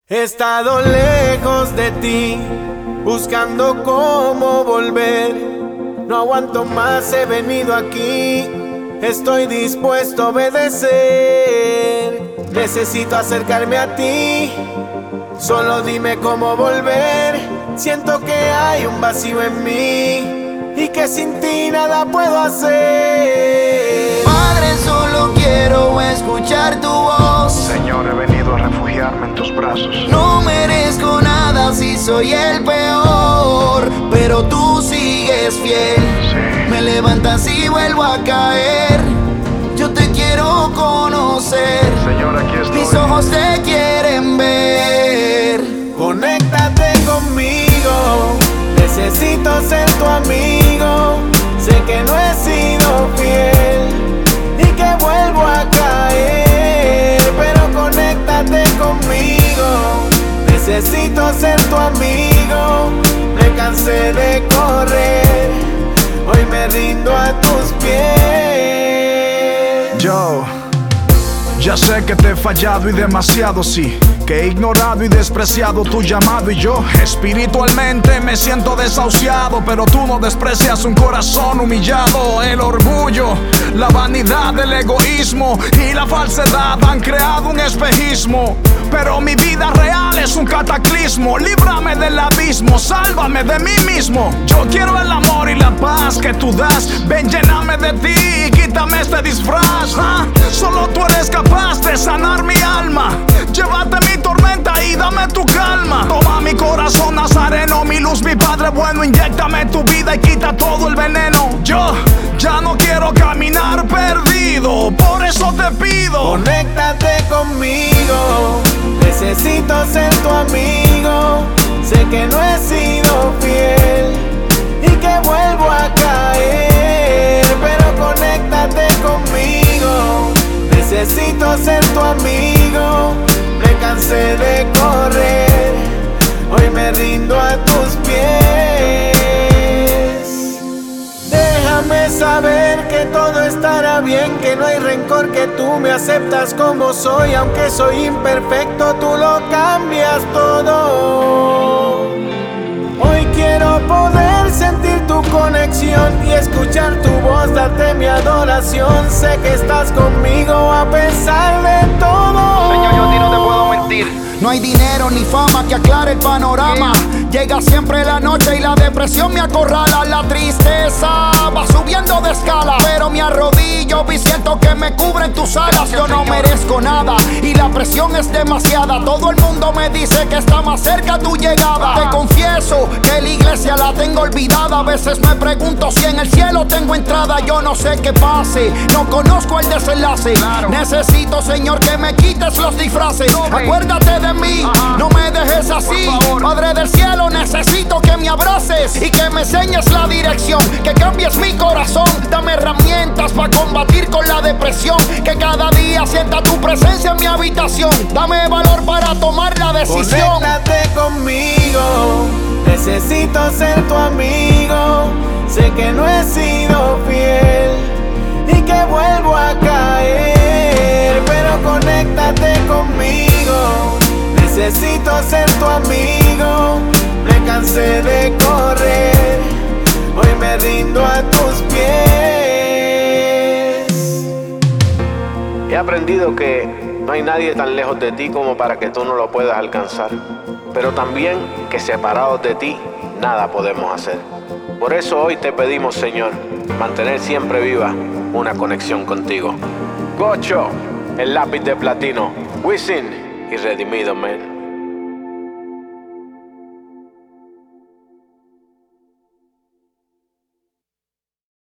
He estado lejos de ti, buscando cómo volver. No aguanto más, he venido aquí, estoy dispuesto a obedecer. Necesito acercarme a ti, solo dime cómo volver. Siento que hay un vacío en mí y que sin ti nada puedo hacer. Padre, solo quiero escuchar tu voz. Señor, he venido a refugiarme en tus brazos. No merezco nada si soy el peor, pero tú sigues fiel. Sí. Me levantas y vuelvo a caer. Yo te quiero conocer. Señor, aquí estoy. Mis ojos te quieren ver. Conéctate conmigo, necesito ser tu amigo. Sé que no he sido fiel y que vuelvo a caer, pero conéctate conmigo. Necesito ser tu amigo. Me cansé de correr, hoy me rindo a tus pies. Yo ya sé que te he fallado y demasiado, sí, que he ignorado y despreciado tu llamado. Y yo espiritualmente me siento desahuciado, pero tú no desprecias un corazón humillado. El orgullo, la vanidad, el egoísmo y la falsedad han creado un espejismo, pero mi vida real es un cataclismo. Líbrame del abismo, sálvame de mí mismo. Yo quiero el amor y la paz que tú das. Ven, lléname de ti y quítame este disfraz. Solo tú eres capaz de sanar mi alma. Llévate mi tormenta y dame tu calma. Toma mi corazón nazareno, mi luz, mi Padre bueno. Inyéctame tu vida y quita todo el veneno. Yo ya no quiero caminar perdido, por eso te pido. Conéctate conmigo, necesito ser tu amigo. Sé que no he sido fiel y que vuelvo a caer, pero conéctate conmigo. Necesito ser tu amigo. Me cansé de correr, hoy me rindo a tus pies. Déjame saber que todo estará bien, que no hay rencor, que tú me aceptas como soy. Aunque soy imperfecto, tú lo cambias todo. Hoy quiero poder sentir tu conexión y escuchar tu voz, darte mi adoración. Sé que estás conmigo a pesar de todo. Señor, yo a ti no te puedo mentir. No hay dinero ni fama que aclare el panorama. Llega siempre la noche y la depresión me acorrala. La tristeza va subiendo de escala, pero me arrodillo y siento que me cubren tus alas. Yo no merezco nada y la presión es demasiada. Todo el mundo me dice que está más cerca tu llegada. Te confieso que la iglesia la tengo olvidada. A veces me pregunto si en el cielo tengo entrada. Yo no sé qué pase, no conozco el desenlace. Necesito, Señor, que me quites los disfraces. Acuérdate de mí, no me dejes así. Padre del cielo, necesito que me abraces y que me enseñes la dirección, que cambies mi corazón. Dame herramientas para combatir con la depresión, que cada día sienta tu presencia en mi habitación. Dame valor para tomar la decisión. Conéctate conmigo, necesito ser tu amigo. Sé que no he sido fiel y que vuelvo a caer, pero conéctate conmigo. Necesito ser tu amigo. Me cansé de correr, hoy me rindo a tus pies. He aprendido que no hay nadie tan lejos de ti como para que tú no lo puedas alcanzar, pero también que separados de ti nada podemos hacer. Por eso hoy te pedimos, Señor, mantener siempre viva una conexión contigo. Gocho, el lápiz de platino, Wisin y Redimido, man.